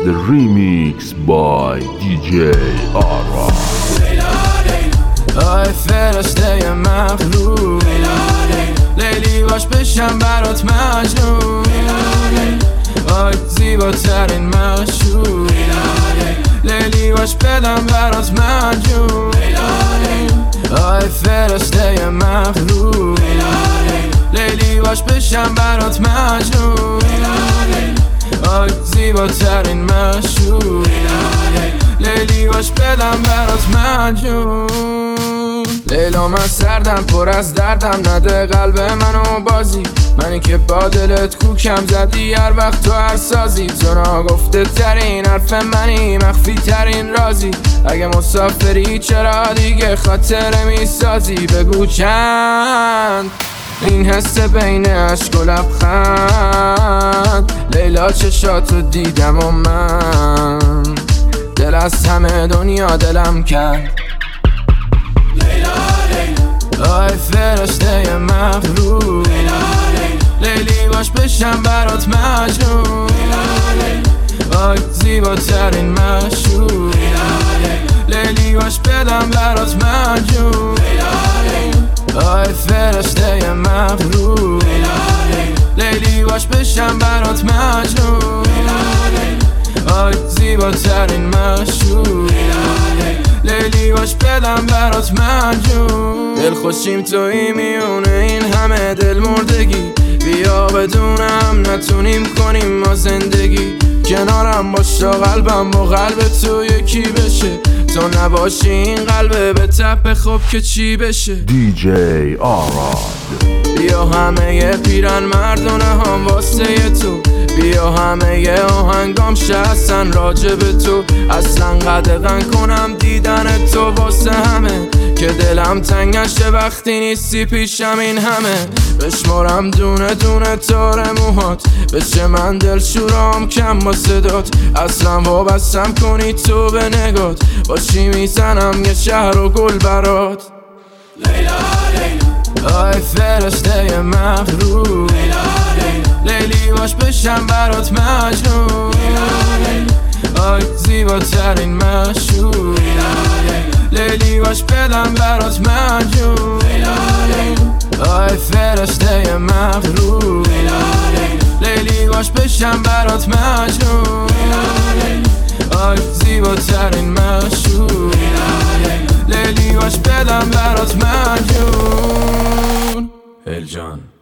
The remix by DJ Ara. آی فرشته مغرور، لیلی باش بشم برات مجنون. آی زیباترین مشهور، لیلی باش بدم برات مجنون. آی فرشته مغرور، لیلی باش بشم برات مجنون. آی زیباترین مشهور، لیلی باش بدم برات مجنون. لیلا من سردم پر از دردم، نده قلب منو بازی. منی که با دلت کوکم زدی هر وقت تو هر سازی. تو ناگفته ترین حرف منی، مخفی ترین رازی. اگه مسافری چرا دیگه خاطره میسازی؟ بگو چند این حس بین عشق و لبخند. لیلا چشاتو دیدم و من دل از همه دنیا دلم کند. آی فرشته مغرور، لیلی باش بشم برات مجنون. آی زیباترین مشهور، لیلی باش بدم برات مجنون. آی فرشته مغرور، لیلی باش بشم برات مجنون. آی زیباترین مشهور، لیلی باش بدم برات مجنون. دل خوشیم توی میونه این همه دل مردگی. بیا بدونم نتونیم کنیم ما زندگی. کنارم باش تا قلبم با قلب تو یکی بشه. تو نباشی این قلبه به تپ خوب که چی بشه؟ DJ Ara. بیا همه پیرن مردونه هم واسه تو. بیا همه آهنگام شستن راجب تو. اصلا قدغن کنم دیدن تو واسه همه که دلم تنگشه وقتی نیستی پیشم. این همه بشمارم دونه دونه تار موهات، بشه من دل شورام کم با صدات. اصلا وابستم کنی تو به نگات، باشی میزنم یه شهر و گل برات. آی فرشته مغرور، لیلی باش بشم برات مجنون. آی زیباترین مشهور، لیلی باش بدم برات مجنون. آی فرشته مغرور، لیلی باش بشم برات مجنون. آی زیباترین مشهور، لیلی باش بدم برات مجنون. الجان